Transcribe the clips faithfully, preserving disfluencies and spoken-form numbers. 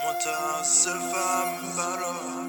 متاسفم برات.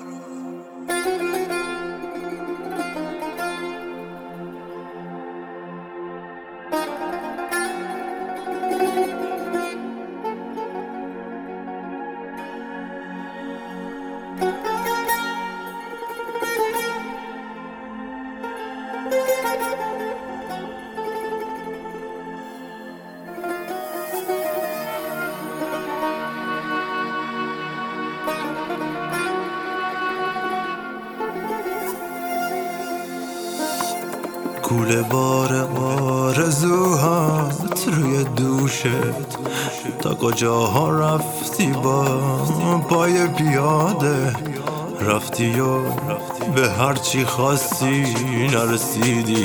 کوله بار آرزوهات روی دوشت، تا کجاها رفتی با پای پیاده؟ رفتی و به هرچی خواستی نرسیدی.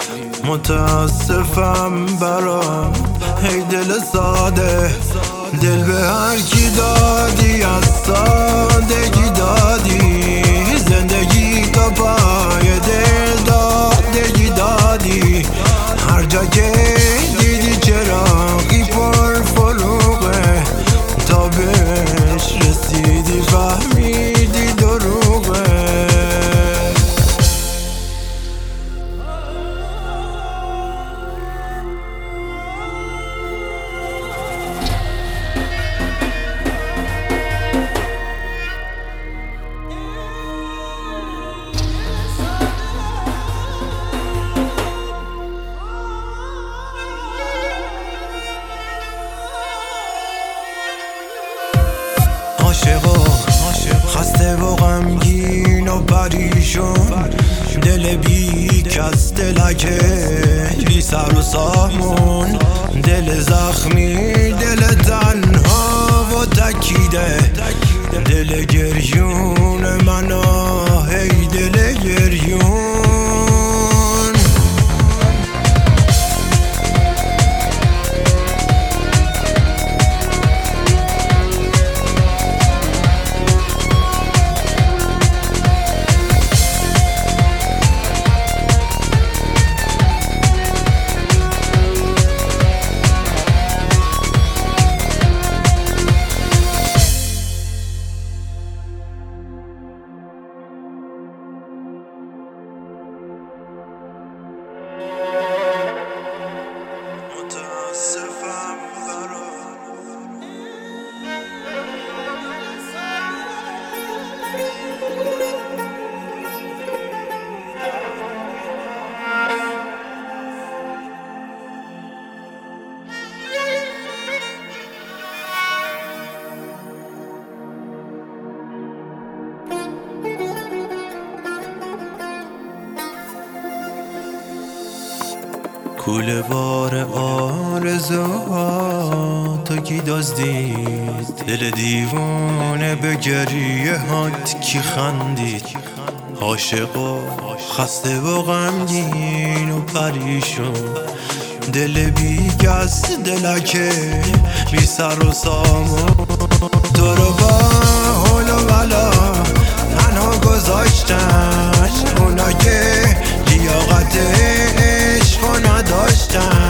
متاسفم برات ای دل ساده، دل به هر کی دادی از سادگی دادی. زندگی تو پای دل دادگی دادی. هر جا که دیدی چراغی پر فروغه، تا بهش رسیدی فهمیدی دروغه. عاشق و خسته و غمگین و پریشون، دل بی کس، دلکه بی سر و سامون، دل زخمی، دل تنها و تکیده، دل گریون من آه ای دل گریون. متاسفم برات. کوله بار آرزوهات کی دزدید؟ دل دیوانه به گریه هات کی خندید؟ عاشق و خسته و غمگین و پریشون، دل بی کس، دلکه بی سر و سامون، تو رو با حول و بلا تنها گذاشتن. اونا که لیاقت عشق نداشتن.